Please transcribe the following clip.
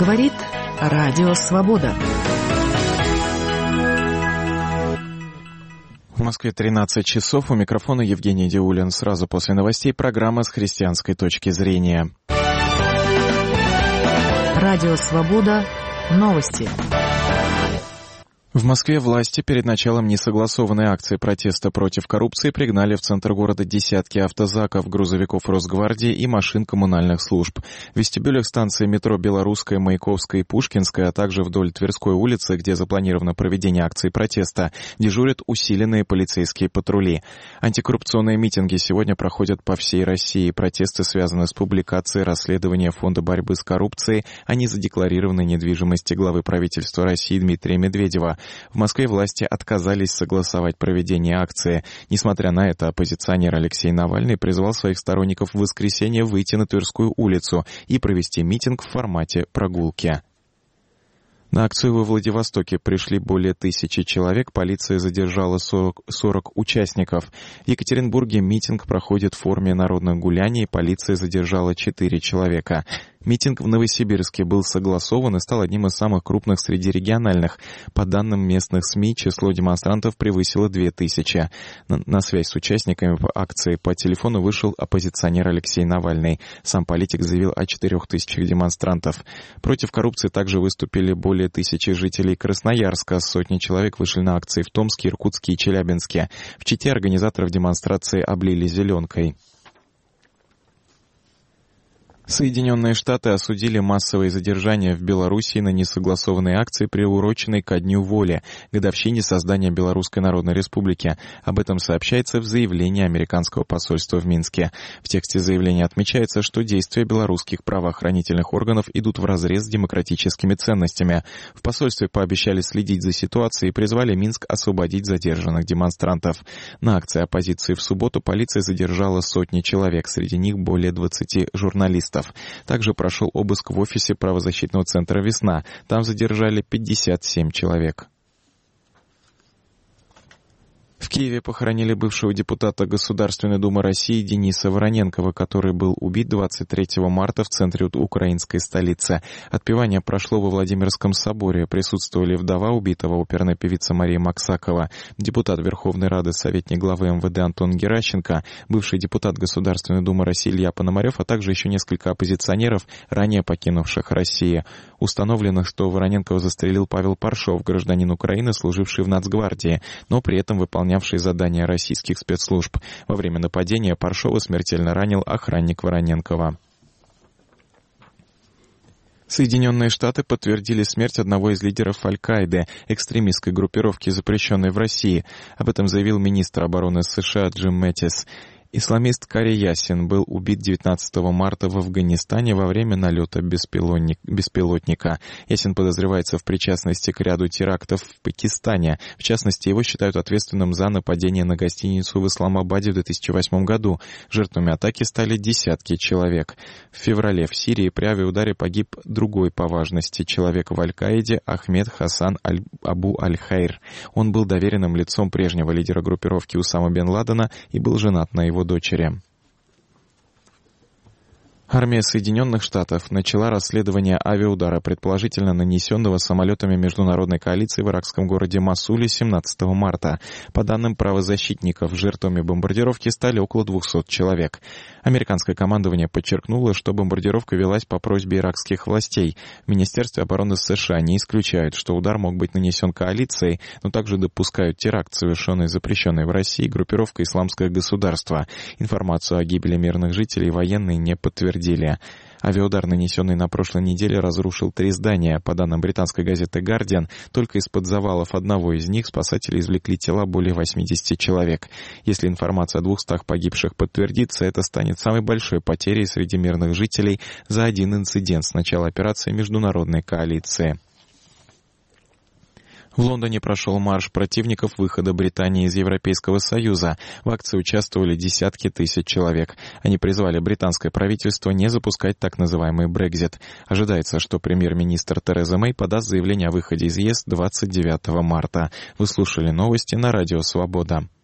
Говорит Радио Свобода. В Москве 13 часов. У микрофона Евгений Диулин. Сразу после новостей программа с христианской точки зрения. Радио Свобода. Новости. В Москве власти перед началом несогласованной акции протеста против коррупции пригнали в центр города десятки автозаков, грузовиков Росгвардии и машин коммунальных служб. В вестибюлях станции метро Белорусская, Маяковская и Пушкинская, а также вдоль Тверской улицы, где запланировано проведение акции протеста, дежурят усиленные полицейские патрули. Антикоррупционные митинги сегодня проходят по всей России. Протесты связаны с публикацией расследования Фонда борьбы с коррупцией о незадекларированной недвижимости главы правительства России Дмитрия Медведева. В Москве власти отказались согласовать проведение акции. Несмотря на это, оппозиционер Алексей Навальный призвал своих сторонников в воскресенье выйти на Тверскую улицу и провести митинг в формате прогулки. На акцию во Владивостоке пришли более 1000 человек, полиция задержала 40 участников. В Екатеринбурге митинг проходит в форме народных гуляний, полиция задержала 4 человека. Митинг в Новосибирске был согласован и стал одним из самых крупных среди региональных. По данным местных СМИ, число демонстрантов превысило 2000. На связь с участниками акции по телефону вышел оппозиционер Алексей Навальный. Сам политик заявил о 4000 демонстрантов. Против коррупции также выступили более 1000 жителей Красноярска. Сотни человек вышли на акции в Томске, Иркутске и Челябинске. В Чите организаторов демонстрации облили зеленкой. Соединенные Штаты осудили массовые задержания в Белоруссии на несогласованной акции, приуроченной ко Дню воли, годовщине создания Белорусской Народной Республики. Об этом сообщается в заявлении американского посольства в Минске. В тексте заявления отмечается, что действия белорусских правоохранительных органов идут вразрез с демократическими ценностями. В посольстве пообещали следить за ситуацией и призвали Минск освободить задержанных демонстрантов. На акции оппозиции в субботу полиция задержала сотни человек, среди них более 20 журналистов. Также прошел обыск в офисе правозащитного центра «Весна». Там задержали 57 человек. В Киеве похоронили бывшего депутата Государственной Думы России Дениса Вороненкова, который был убит 23 марта в центре украинской столицы. Отпевание прошло во Владимирском соборе. Присутствовали вдова убитого, оперная певица Мария Максакова, депутат Верховной Рады, советник главы МВД Антон Геращенко, бывший депутат Государственной Думы России Илья Пономарев, а также еще несколько оппозиционеров, ранее покинувших Россию. Установлено, что Вороненкова застрелил Павел Паршов, гражданин Украины, служивший в Нацгвардии, но при этом выполнявший задания российских спецслужб. Во время нападения Паршова смертельно ранил охранник Вороненкова. Соединенные Штаты подтвердили смерть одного из лидеров Аль-Каиды, экстремистской группировки, запрещенной в России. Об этом заявил министр обороны США Джим Мэттис. Исламист Кари Ясин был убит 19 марта в Афганистане во время налета беспилотника. Ясин подозревается в причастности к ряду терактов в Пакистане. В частности, его считают ответственным за нападение на гостиницу в Исламабаде в 2008 году. Жертвами атаки стали десятки человек. В феврале в Сирии при авиаударе погиб другой по важности человек в Аль-Каиде Ахмед Хасан Абу Аль-Хайр. Он был доверенным лицом прежнего лидера группировки Усама бен Ладена и был женат на его дочери. Армия Соединенных Штатов начала расследование авиаудара, предположительно нанесенного самолетами международной коалиции в иракском городе Мосуле 17 марта. По данным правозащитников, жертвами бомбардировки стали около 200 человек. Американское командование подчеркнуло, что бомбардировка велась по просьбе иракских властей. В Министерстве обороны США не исключают, что удар мог быть нанесен коалицией, но также допускают теракт, совершенный запрещенной в России группировкой «Исламское государство». Информацию о гибели мирных жителей военные не подтвердили. Авиаудар, нанесенный на прошлой неделе, разрушил 3 здания. По данным британской газеты «Гардиан», только из-под завалов одного из них спасатели извлекли тела более 80 человек. Если информация о 200 погибших подтвердится, это станет самой большой потерей среди мирных жителей за один инцидент с начала операции международной коалиции. В Лондоне прошел марш противников выхода Британии из Европейского Союза. В акции участвовали десятки тысяч человек. Они призвали британское правительство не запускать так называемый Брексит. Ожидается, что премьер-министр Тереза Мэй подаст заявление о выходе из ЕС 29 марта. Вы слушали новости на Радио Свобода.